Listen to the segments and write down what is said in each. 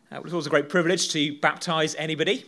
It was always a great privilege to baptise anybody.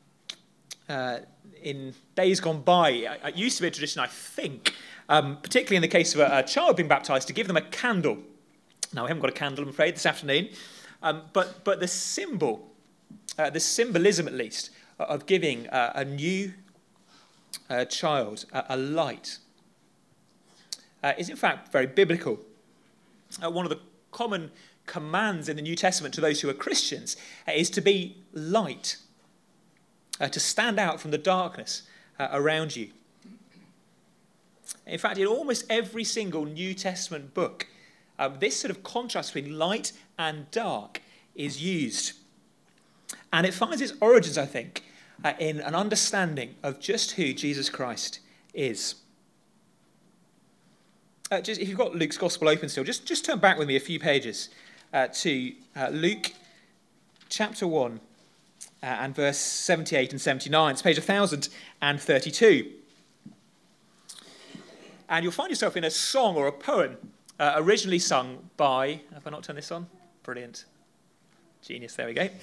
In days gone by, it used to be a tradition, I think, particularly in the case of a child being baptised, to give them a candle. Now, we haven't got a candle, I'm afraid, this afternoon, but the symbolism, at least, of giving a new child a light is, in fact, very biblical. One of the common commands in the New Testament to those who are Christians is to be light, to stand out from the darkness around you. In fact, in almost every single New Testament book, this sort of contrast between light and dark is used. And it finds its origins, I think, in an understanding of just who Jesus Christ is. If you've got Luke's Gospel open still, just turn back with me a few pages to Luke chapter 1 and verse 78 and 79. It's page 1032. And you'll find yourself in a song or a poem originally sung by... Have I not turned this on? Brilliant. Genius, there we go.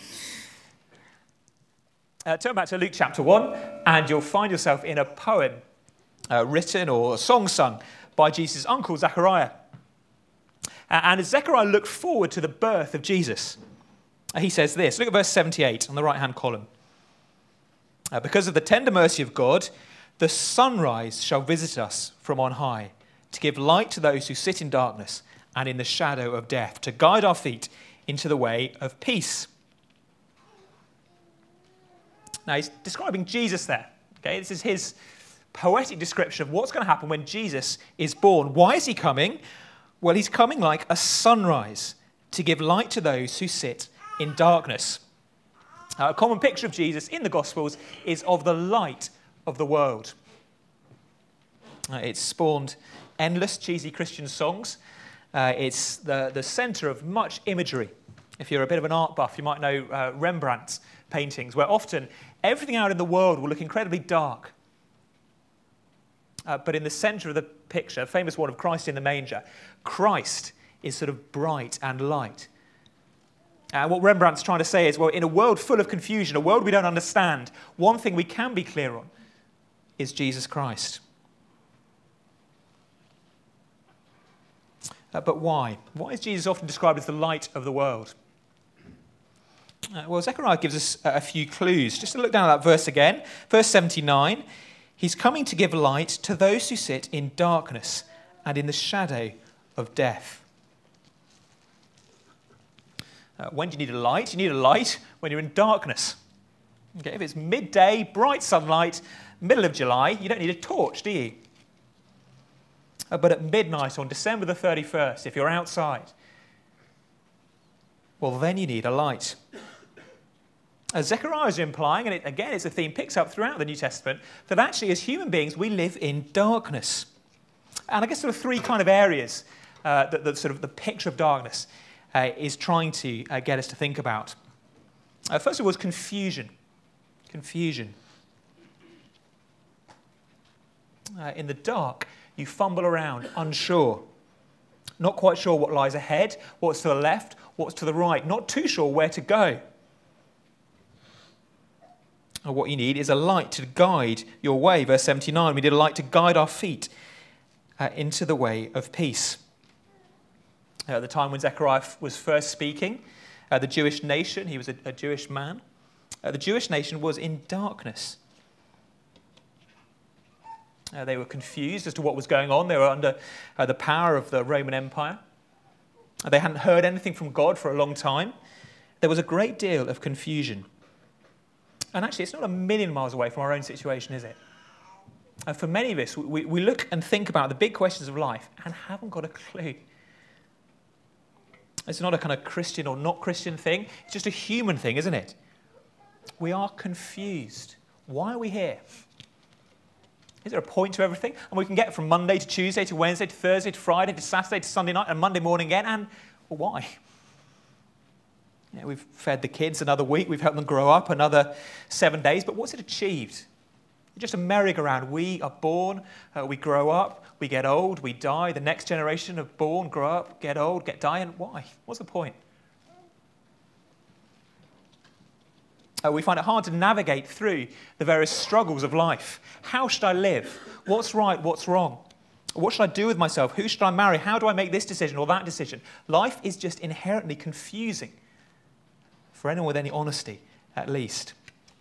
Turn back to Luke chapter 1 and you'll find yourself in a poem written or a song sung by Jesus' uncle, Zechariah. And as Zechariah looked forward to the birth of Jesus, he says this. Look at verse 78 on the right-hand column. Because of the tender mercy of God, the sunrise shall visit us from on high, to give light to those who sit in darkness and in the shadow of death, to guide our feet into the way of peace. Now, he's describing Jesus there. Okay, this is his poetic description of what's going to happen when Jesus is born. Why is he coming? Well, he's coming like a sunrise to give light to those who sit in darkness. A common picture of Jesus in the Gospels is of the light of the world. It's spawned endless cheesy Christian songs. It's the centre of much imagery. If you're a bit of an art buff, you might know Rembrandt's paintings, where often everything out in the world will look incredibly dark. But in the centre of the picture, a famous one of Christ in the manger, Christ is sort of bright and light. And what Rembrandt's trying to say is, well, in a world full of confusion, a world we don't understand, one thing we can be clear on is Jesus Christ. But why? Why is Jesus often described as the light of the world? Well, Zechariah gives us a few clues. Just to look down at that verse again, verse 79, he's coming to give light to those who sit in darkness and in the shadow of death. When do you need a light? You need a light when you're in darkness. Okay, if it's midday, bright sunlight, middle of July, you don't need a torch, do you? But at midnight on December the 31st, if you're outside, well, then you need a light. As Zechariah is implying, and again, it's a theme picks up throughout the New Testament, that actually as human beings, we live in darkness. And I guess there are three kind of areas that sort of the picture of darkness is trying to get us to think about. First of all is confusion. Confusion. In the dark, you fumble around, unsure. Not quite sure what lies ahead, what's to the left, what's to the right. Not too sure where to go. And what you need is a light to guide your way. Verse 79, we need a light to guide our feet into the way of peace. At the time when Zechariah was first speaking, the Jewish nation, he was a Jewish man, the Jewish nation was in darkness. They were confused as to what was going on. They were under the power of the Roman Empire. They hadn't heard anything from God for a long time. There was a great deal of confusion. And actually, it's not a million miles away from our own situation, is it? And for many of us, we look and think about the big questions of life and haven't got a clue. It's not a kind of Christian or not Christian thing. It's just a human thing, isn't it? We are confused. Why are we here? Is there a point to everything? And we can get from Monday to Tuesday to Wednesday to Thursday to Friday to Saturday to Sunday night and Monday morning again. And well, why? We've fed the kids another week. We've helped them grow up another 7 days. But what's it achieved? It's just a merry-go-round. We are born, we grow up, we get old, we die. The next generation are born, grow up, get old, die. And why? What's the point? We find it hard to navigate through the various struggles of life. How should I live? What's right? What's wrong? What should I do with myself? Who should I marry? How do I make this decision or that decision? Life is just inherently confusing, for anyone with any honesty, at least.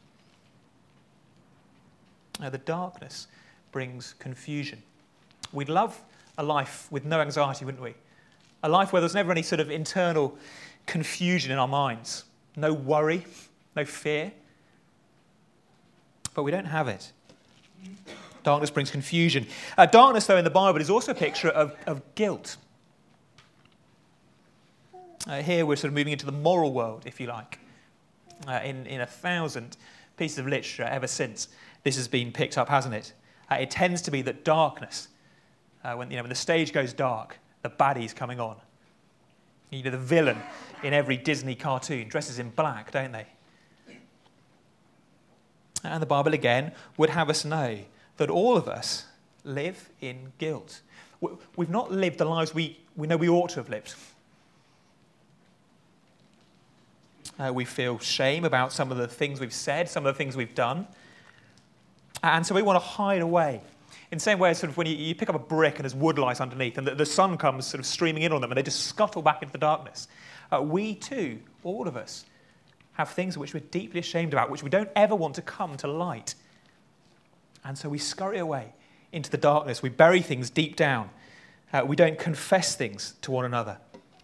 The darkness brings confusion. We'd love a life with no anxiety, wouldn't we? A life where there's never any sort of internal confusion in our minds. No worry, no fear. But we don't have it. Darkness brings confusion. Darkness, though, in the Bible is also a picture of guilt. Here we're sort of moving into the moral world, if you like. In 1,000 pieces of literature ever since, this has been picked up, hasn't it? It tends to be that darkness, when the stage goes dark, the baddie's coming on. The villain in every Disney cartoon dresses in black, don't they? And the Bible, again, would have us know that all of us live in guilt. We've not lived the lives we know we ought to have lived. We feel shame about some of the things we've said, some of the things we've done. And so we want to hide away. In the same way as sort of when you pick up a brick and there's wood light underneath and the sun comes sort of streaming in on them and they just scuttle back into the darkness. We too, all of us, have things which we're deeply ashamed about, which we don't ever want to come to light. And so we scurry away into the darkness. We bury things deep down. We don't confess things to one another.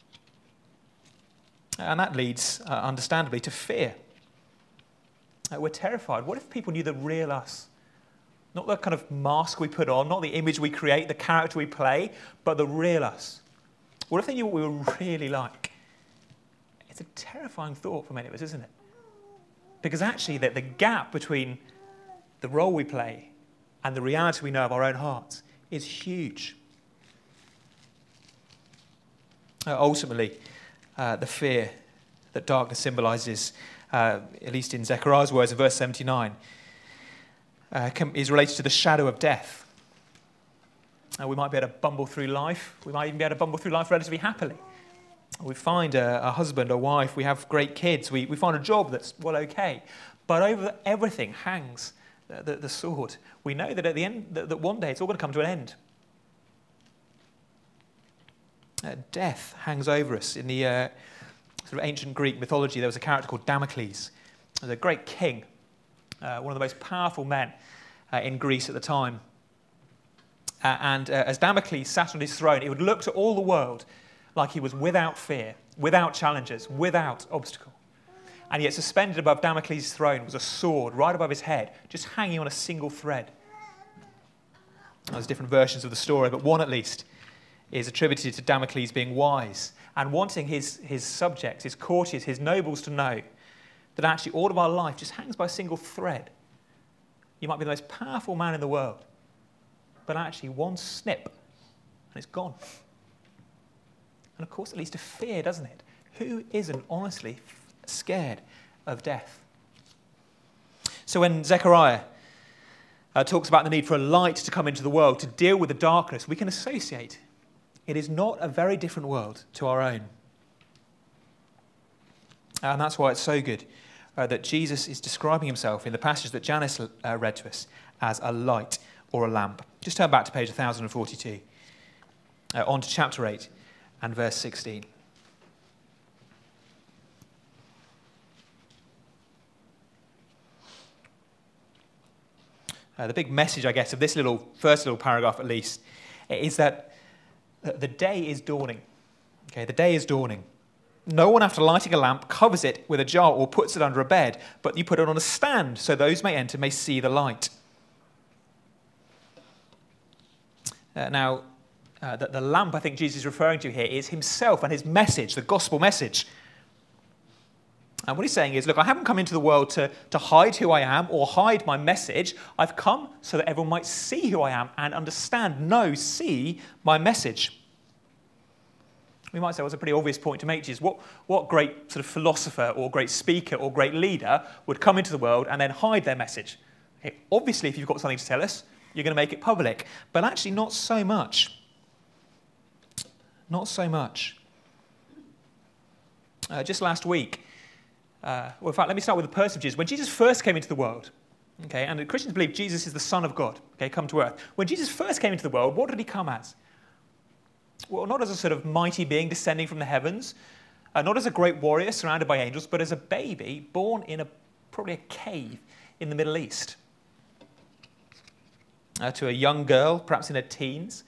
And that leads, understandably, to fear. We're terrified. What if people knew the real us? Not the kind of mask we put on, not the image we create, the character we play, but the real us. What if they knew what we were really like? It's a terrifying thought for many of us, isn't it? Because actually the gap between the role we play and the reality we know of our own hearts is huge. Ultimately, the fear that darkness symbolises, at least in Zechariah's words in verse 79, is related to the shadow of death. We might be able to bumble through life. We might even be able to bumble through life relatively happily. We find a husband, a wife, we have great kids, we find a job that's, well, okay. But over everything hangs the sword. We know that at the end, that one day it's all going to come to an end. Death hangs over us. In the sort of ancient Greek mythology, there was a character called Damocles. He was a great king, one of the most powerful men in Greece at the time. And as Damocles sat on his throne, he would look to all the world like he was without fear, without challenges, without obstacle. And yet suspended above Damocles' throne was a sword right above his head, just hanging on a single thread. There's different versions of the story, but one at least is attributed to Damocles being wise and wanting his subjects, his courtiers, his nobles to know that actually all of our life just hangs by a single thread. You might be the most powerful man in the world, but actually one snip and it's gone. And of course it leads to fear, doesn't it? Who isn't honestly scared of death? So when Zechariah talks about the need for a light to come into the world to deal with the darkness, we can associate it is not a very different world to our own. And that's why it's so good that Jesus is describing himself in the passage that Janice read to us as a light or a lamp. Just turn back to page 1042, on to chapter 8 and verse 16. The big message, I guess, of this first little paragraph at least, is that the day is dawning. Okay, the day is dawning. No one, after lighting a lamp, covers it with a jar or puts it under a bed, but you put it on a stand so those may enter may see the light. The lamp I think Jesus is referring to here is himself and his message, the gospel message. And what he's saying is, look, I haven't come into the world to hide who I am or hide my message. I've come so that everyone might see who I am and understand, see my message. We might say, well, it's a pretty obvious point to make, Jesus. What great sort of philosopher or great speaker or great leader would come into the world and then hide their message? Okay, obviously, if you've got something to tell us, you're going to make it public. But actually, not so much. Not so much. Just last week, in fact, let me start with the person of Jesus. When Jesus first came into the world, okay, and the Christians believe Jesus is the Son of God, okay, come to earth. When Jesus first came into the world, what did he come as? Well, not as a sort of mighty being descending from the heavens, not as a great warrior surrounded by angels, but as a baby born in probably a cave in the Middle East. To a young girl, perhaps in her teens.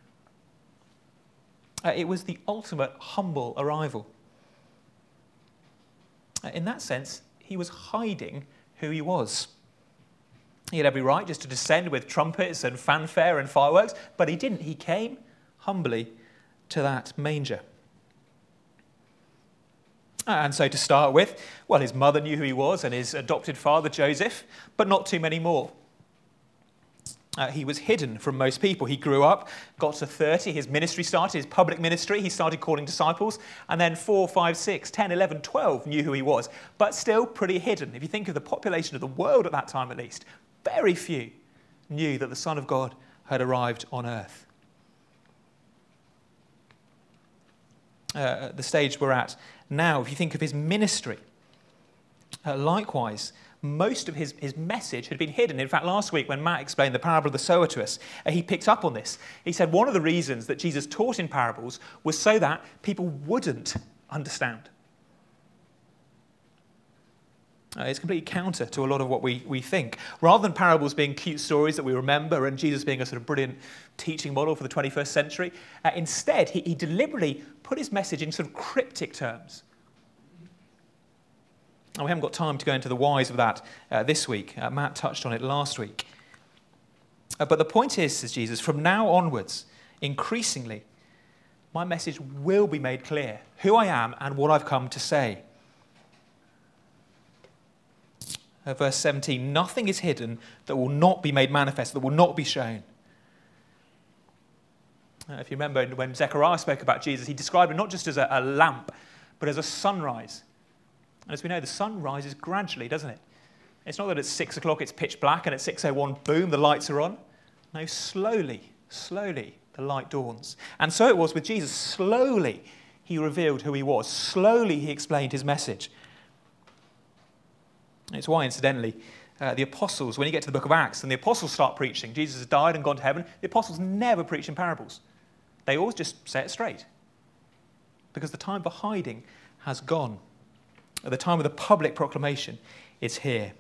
It was the ultimate humble arrival. In that sense, he was hiding who he was. He had every right just to descend with trumpets and fanfare and fireworks, but he didn't. He came humbly to that manger. And so to start with, well, his mother knew who he was and his adopted father, Joseph, but not too many more. He was hidden from most people. He grew up, got to 30, his ministry started, his public ministry, he started calling disciples, and then 4, 5, 6, 10, 11, 12 knew who he was, but still pretty hidden. If you think of the population of the world at that time at least, very few knew that the Son of God had arrived on earth. The stage we're at now, if you think of his ministry, likewise, most of his message had been hidden. In fact, last week when Matt explained the parable of the sower to us, he picked up on this. He said one of the reasons that Jesus taught in parables was so that people wouldn't understand. It's completely counter to a lot of what we think. Rather than parables being cute stories that we remember and Jesus being a sort of brilliant teaching model for the 21st century, instead he deliberately put his message in sort of cryptic terms. And we haven't got time to go into the whys of that this week. Matt touched on it last week. But the point is, says Jesus, from now onwards, increasingly, my message will be made clear, who I am and what I've come to say. Verse 17, nothing is hidden that will not be made manifest, that will not be shown. If you remember when Zechariah spoke about Jesus, he described him not just as a lamp, but as a sunrise. And as we know, the sun rises gradually, doesn't it? It's not that at 6 o'clock it's pitch black and at 6:01, boom, the lights are on. No, slowly, the light dawns. And so it was with Jesus. Slowly he revealed who he was. Slowly he explained his message. It's why, incidentally, the apostles, when you get to the book of Acts and the apostles start preaching, Jesus has died and gone to heaven, the apostles never preach in parables. They always just say it straight. Because the time for hiding has gone. At the time of the public proclamation, it's here.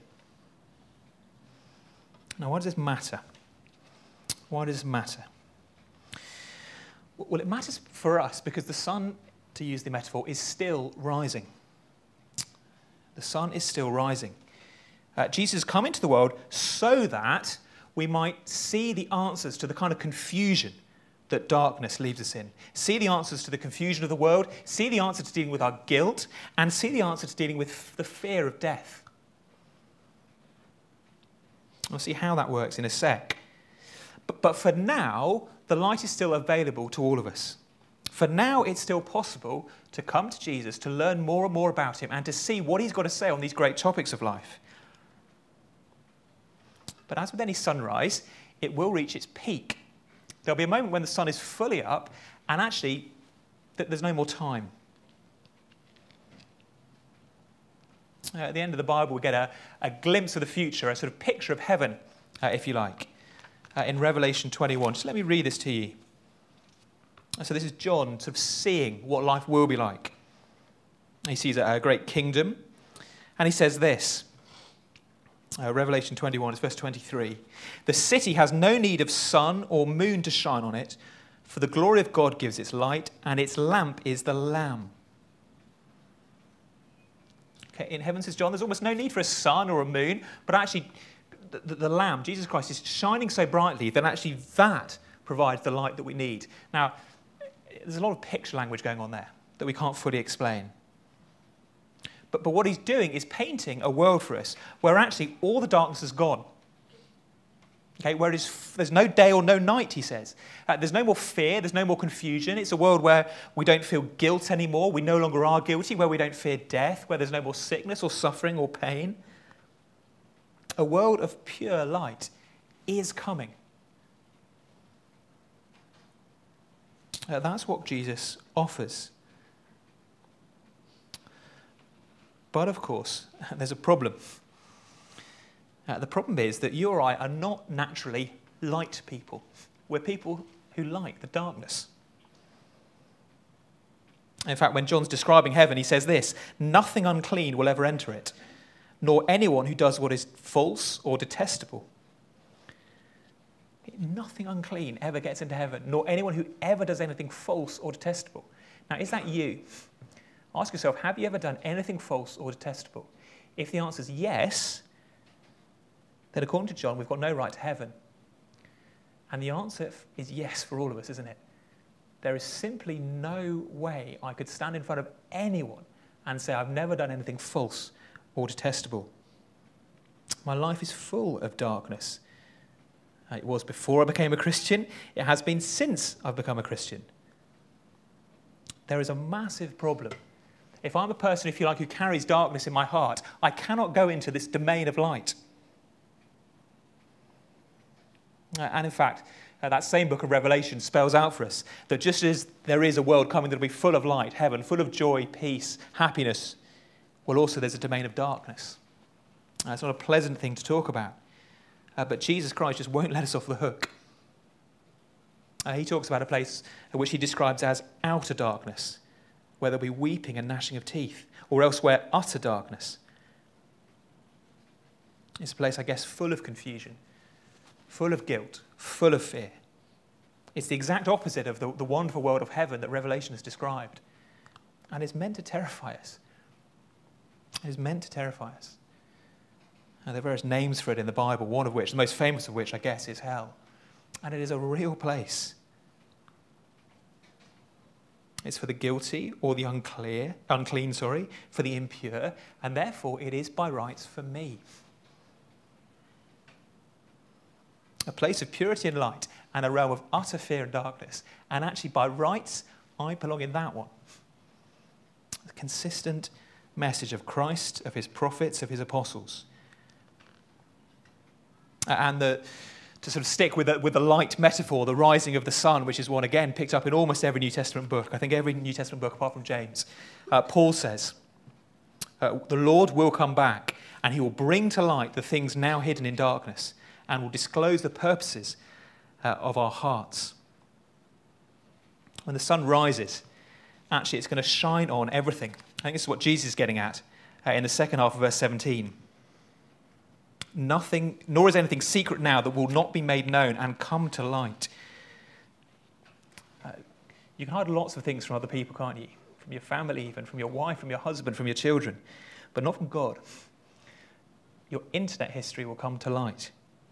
Now, why does this matter? Why does this matter? Well, it matters for us because the sun, to use the metaphor, is still rising. The sun is still rising. Jesus has come into the world so that we might see the answers to the kind of confusion that darkness leaves us in. See the answers to the confusion of the world, see the answer to dealing with our guilt, and see the answer to dealing with the fear of death. We'll see how that works in a sec. But for now, the light is still available to all of us. For now, it's still possible to come to Jesus, to learn more and more about him, and to see what he's got to say on these great topics of life. But as with any sunrise, it will reach its peak. There'll be a moment when the sun is fully up, and actually, there's no more time. At the end of the Bible, we get a glimpse of the future, a sort of picture of heaven, if you like, in Revelation 21. Just let me read this to you. So this is John sort of seeing what life will be like. He sees a great kingdom, and he says this. Revelation 21, it's verse 23. The city has no need of sun or moon to shine on it, for the glory of God gives its light, and its lamp is the Lamb. Okay, in heaven, says John, there's almost no need for a sun or a moon, but actually the Lamb, Jesus Christ, is shining so brightly that actually that provides the light that we need. Now, there's a lot of picture language going on there that we can't fully explain. But what he's doing is painting a world for us where actually all the darkness is gone. Okay, where there's no day or no night, he says. There's no more fear, there's no more confusion. It's a world where we don't feel guilt anymore. We no longer are guilty, where we don't fear death, where there's no more sickness or suffering or pain. A world of pure light is coming. That's what Jesus offers. But of course, there's a problem. The problem is that you or I are not naturally light people. We're people who like the darkness. In fact, when John's describing heaven, he says this: nothing unclean will ever enter it, nor anyone who does what is false or detestable. Nothing unclean ever gets into heaven, nor anyone who ever does anything false or detestable. Now, is that you? Ask yourself, have you ever done anything false or detestable? If the answer is yes, then according to John, we've got no right to heaven. And the answer is yes for all of us, isn't it? There is simply no way I could stand in front of anyone and say I've never done anything false or detestable. My life is full of darkness. It was before I became a Christian. It has been since I've become a Christian. There is a massive problem. If I'm a person, if you like, who carries darkness in my heart, I cannot go into this domain of light. And in fact, that same book of Revelation spells out for us that just as there is a world coming that will be full of light, heaven, full of joy, peace, happiness, well, also there's a domain of darkness. It's not a pleasant thing to talk about. But Jesus Christ just won't let us off the hook. He talks about a place which he describes as outer darkness, where there'll be weeping and gnashing of teeth, or elsewhere utter darkness. It's a place, I guess, full of confusion, full of guilt, full of fear. It's the exact opposite of the wonderful world of heaven that Revelation has described. And it's meant to terrify us. It is meant to terrify us. There are various names for it in the Bible, one of which, the most famous of which, I guess, is hell. And it is a real place. It's for the guilty or the unclean, for the impure, and therefore it is by rights for me. A place of purity and light and a realm of utter fear and darkness. And actually, by rights, I belong in that one. The consistent message of Christ, of his prophets, of his apostles. And to sort of stick with the light metaphor, the rising of the sun, which is one, again, picked up in almost every New Testament book. I think every New Testament book apart from James. Paul says, the Lord will come back and he will bring to light the things now hidden in darkness and will disclose the purposes of our hearts. When the sun rises, actually it's going to shine on everything. I think this is what Jesus is getting at in the second half of verse 17. Nothing, nor is anything secret now that will not be made known and come to light. You can hide lots of things from other people, can't you? From your family even, from your wife, from your husband, from your children. But not from God. Your internet history will come to light.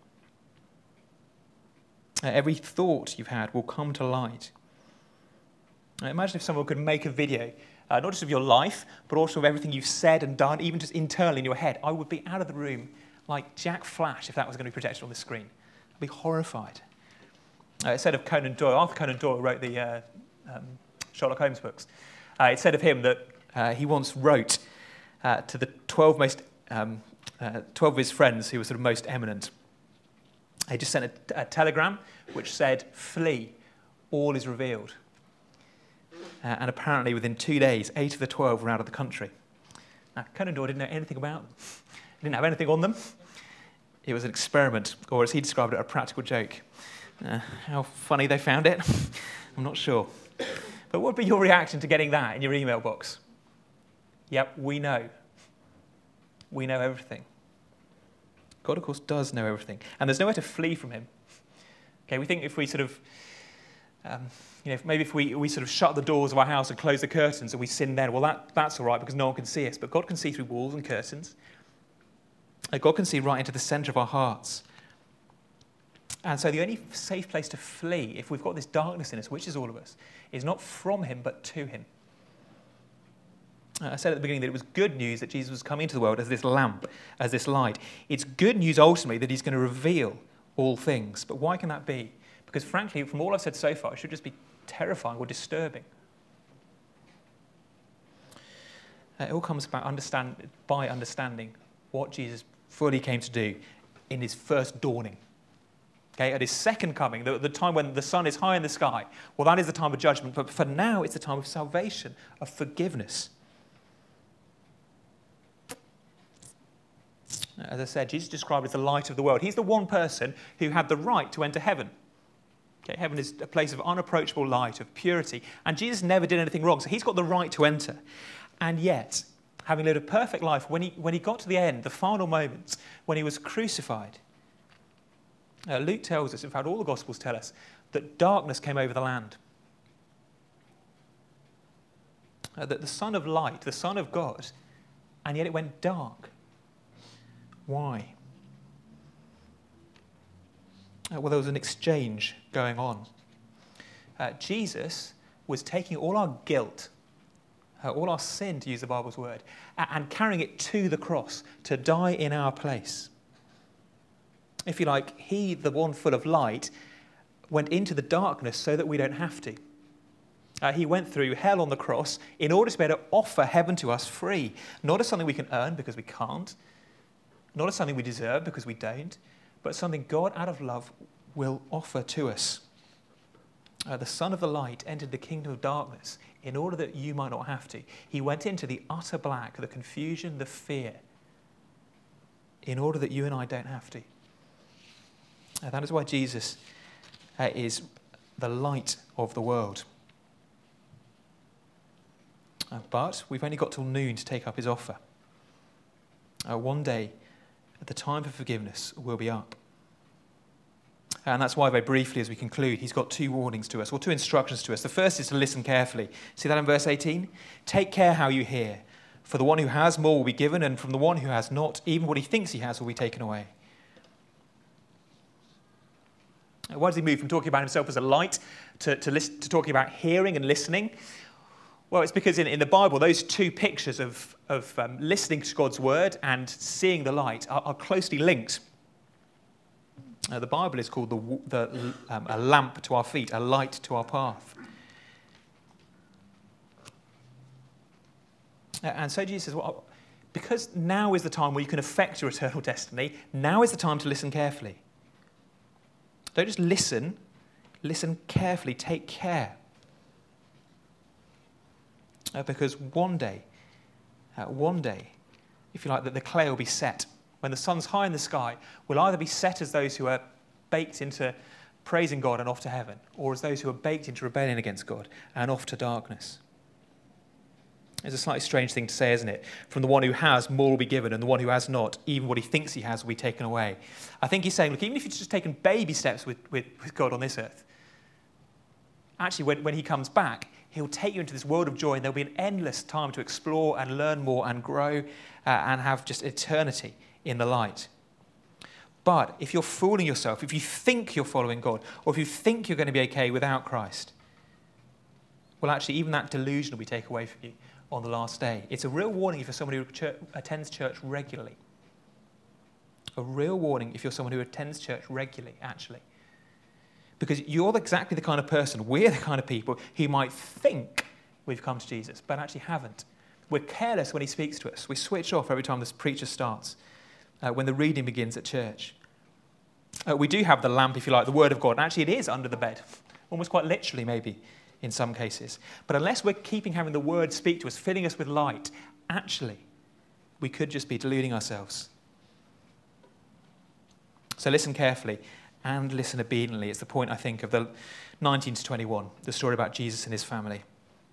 Every thought you've had will come to light. Imagine if someone could make a video, not just of your life, but also of everything you've said and done, even just internally in your head. I would be out of the room like Jack Flash if that was going to be projected on the screen. I'd be horrified. It said of Conan Doyle, Arthur Conan Doyle wrote the Sherlock Holmes books. It said of him that he once wrote to the 12 of his friends who were sort of most eminent. He just sent a telegram which said, "Flee, all is revealed." And apparently within 2 days, 8 of the 12 were out of the country. Now, Conan Doyle didn't know anything about them. He didn't have anything on them. It was an experiment, or as he described it, a practical joke. How funny they found it, I'm not sure. But what would be your reaction to getting that in your email box? Yep, we know. We know everything. God, of course, does know everything. And there's nowhere to flee from him. Okay, we think if we sort of, maybe if we sort of shut the doors of our house and close the curtains and we sin then, well, that's all right because no one can see us. But God can see through walls and curtains. God can see right into the centre of our hearts. And so the only safe place to flee, if we've got this darkness in us, which is all of us, is not from him, but to him. I said at the beginning that it was good news that Jesus was coming into the world as this lamp, as this light. It's good news ultimately that he's going to reveal all things. But why can that be? Because frankly, from all I've said so far, it should just be terrifying or disturbing. It all comes about understanding what Jesus fully came to do in his first dawning. Okay, at his second coming, the time when the sun is high in the sky, well, that is the time of judgment. But for now, it's the time of salvation, of forgiveness. As I said, Jesus is described as the light of the world. He's the one person who had the right to enter heaven. Okay, heaven is a place of unapproachable light, of purity, and Jesus never did anything wrong, so he's got the right to enter. And yet, having lived a perfect life, when he got to the end, the final moments, when he was crucified, Luke tells us, in fact all the Gospels tell us, that darkness came over the land. That the Son of Light, the Son of God, and yet it went dark. Why? Well, there was an exchange going on. Jesus was taking all our guilt, all our sin, to use the Bible's word, and carrying it to the cross to die in our place. If you like, he, the one full of light, went into the darkness so that we don't have to. He went through hell on the cross in order to be able to offer heaven to us free, not as something we can earn because we can't, not as something we deserve because we don't, but something God, out of love, will offer to us. The Son of the Light entered the kingdom of darkness in order that you might not have to. He went into the utter black, the confusion, the fear, in order that you and I don't have to. That is why Jesus is the light of the world. But we've only got till noon to take up his offer. One day, the time for forgiveness will be up. And that's why, very briefly, as we conclude, he's got two warnings to us, or two instructions to us. The first is to listen carefully. See that in verse 18? Take care how you hear. For the one who has more will be given, and from the one who has not, even what he thinks he has will be taken away. Why does he move from talking about himself as a light to talking about hearing and listening? Well, it's because in the Bible, those two pictures of listening to God's word and seeing the light are closely linked. The Bible is called a lamp to our feet, a light to our path. And so Jesus says, well, because now is the time where you can affect your eternal destiny, now is the time to listen carefully. Don't just listen carefully, take care. Because one day, if you like, that the clay will be set. When the sun's high in the sky, we'll either be set as those who are baked into praising God and off to heaven, or as those who are baked into rebellion against God and off to darkness. It's a slightly strange thing to say, isn't it? From the one who has, more will be given, and the one who has not, even what he thinks he has will be taken away. I think he's saying, look, even if you've just taken baby steps with God on this earth, actually when he comes back, he'll take you into this world of joy, and there'll be an endless time to explore and learn more and grow and have just eternity in the light. But if you're fooling yourself, if you think you're following God, or if you think you're going to be okay without Christ, well, actually, even that delusion will be taken away from you on the last day. It's a real warning if you're someone who attends church regularly. A real warning if you're someone who attends church regularly, actually. Because you're exactly the kind of person, we're the kind of people who might think we've come to Jesus, but actually haven't. We're careless when he speaks to us. We switch off every time this preacher starts, when the reading begins at church. We do have the lamp, if you like, the word of God. And actually, it is under the bed, almost quite literally, maybe, in some cases. But unless we're having the word speak to us, filling us with light, actually, we could just be deluding ourselves. So listen carefully and listen obediently. It's the point, I think, of the 19 to 21, the story about Jesus and his family.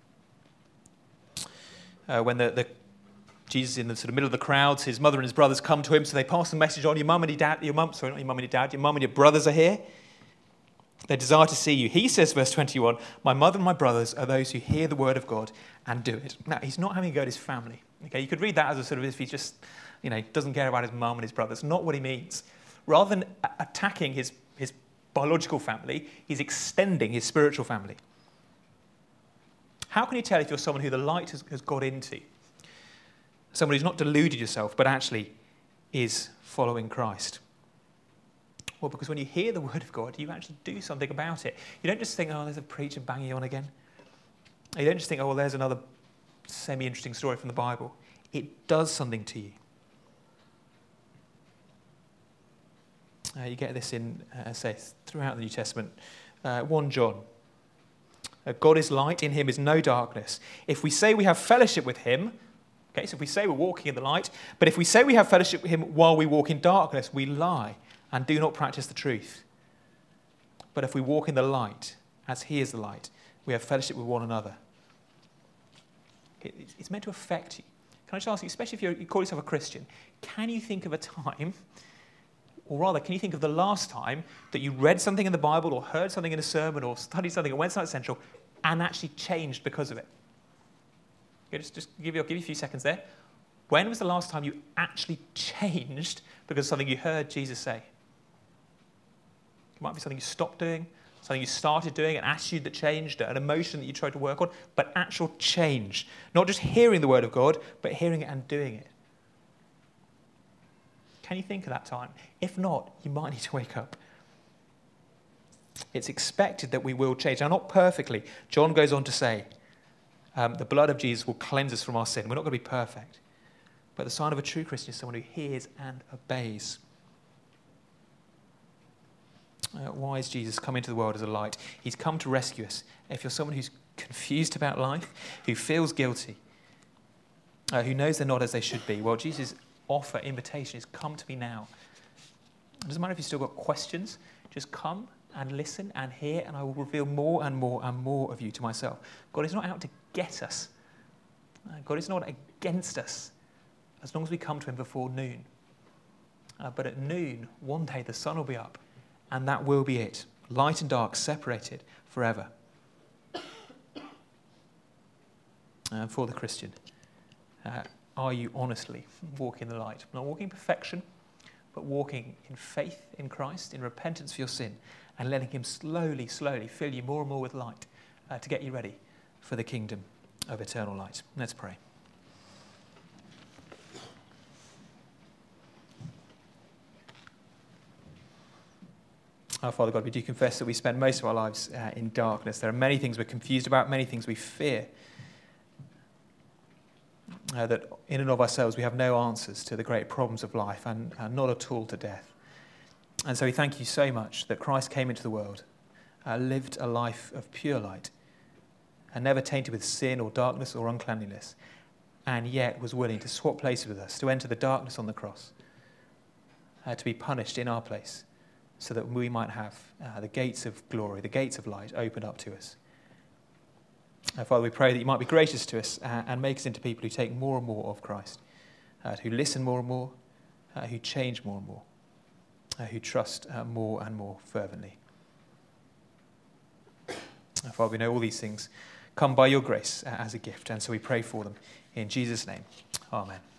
When Jesus is in the sort of middle of the crowds, his mother and his brothers come to him, so they pass the message on. Your mum and your brothers are here. They desire to see you. He says, verse 21, my mother and my brothers are those who hear the word of God and do it. Now, he's not having a go at his family. Okay, you could read that as a sort of, if he just, doesn't care about his mum and his brothers. Not what he means. Rather than attacking his biological family, he's extending his spiritual family. How can you tell if you're someone who the light has got into? Someone who's not deluded yourself, but actually is following Christ? Well, because when you hear the word of God, you actually do something about it. You don't just think, oh, there's a preacher banging on again. You don't just think, oh, well, there's another semi-interesting story from the Bible. It does something to you. You get this in, throughout the New Testament. 1 John. God is light, in him is no darkness. If we say we have fellowship with him, Okay, so if we say we're walking in the light, but if we say we have fellowship with him while we walk in darkness, we lie and do not practice the truth. But if we walk in the light, as he is the light, we have fellowship with one another. It's meant to affect you. Can I just ask you, especially if you call yourself a Christian, can you think of a time, or rather, can you think of the last time that you read something in the Bible or heard something in a sermon or studied something at Wednesday Night Central and actually changed because of it? Okay, just give you a few seconds there. When was the last time you actually changed because of something you heard Jesus say? It might be something you stopped doing, something you started doing, an attitude that changed, an emotion that you tried to work on, but actual change. Not just hearing the word of God, but hearing it and doing it. Can you think of that time? If not, you might need to wake up. It's expected that we will change. Now, not perfectly. John goes on to say, the blood of Jesus will cleanse us from our sin. We're not going to be perfect. But the sign of a true Christian is someone who hears and obeys. Why has Jesus come into the world as a light? He's come to rescue us. If you're someone who's confused about life, who feels guilty, who knows they're not as they should be, well, Jesus' offer, invitation is come to me now. It doesn't matter if you've still got questions. Just come and listen and hear, and I will reveal more and more and more of you to myself. God is not out to get us. God is not against us as long as we come to him before noon. But at noon, one day, the sun will be up, and that will be it. Light and dark separated forever. And for the Christian, are you honestly walking the light? Not walking in perfection, but walking in faith in Christ, in repentance for your sin, and letting him slowly, slowly fill you more and more with light to get you ready for the kingdom of eternal light. Let's pray. Our Father God, we do confess that we spend most of our lives in darkness. There are many things we're confused about, many things we fear. That in and of ourselves we have no answers to the great problems of life and not at all to death. And so we thank you so much that Christ came into the world, lived a life of pure light, and never tainted with sin or darkness or uncleanliness, and yet was willing to swap places with us, to enter the darkness on the cross, to be punished in our place, so that we might have the gates of glory, the gates of light opened up to us. Father, we pray that you might be gracious to us and make us into people who take more and more of Christ, who listen more and more, who change more and more, who trust more and more fervently. Father, we know all these things come by your grace as a gift, and so we pray for them in Jesus' name. Amen.